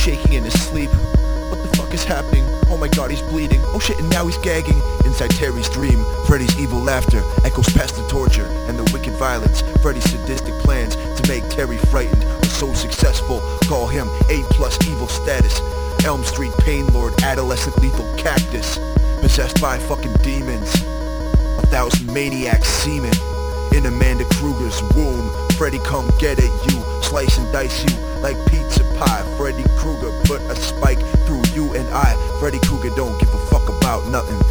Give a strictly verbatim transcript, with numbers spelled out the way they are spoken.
shaking in his sleep. What the fuck is happening? Oh my god, he's bleeding. Oh shit, and now he's gagging. Inside Terry's dream, Freddy's evil laughter echoes past the torture and the wicked violence. Freddy's sadistic plans to make Terry frightened are so successful. Call him A plus evil status. Elm Street Pain Lord, adolescent lethal cactus. Possessed by fucking demons. A thousand maniacs semen in Amanda Kruger's womb. Freddy come get at you, slice and dice you like pizza pie. Freddy Krueger put a spike through you and I. Freddy Krueger don't give a fuck about nothing.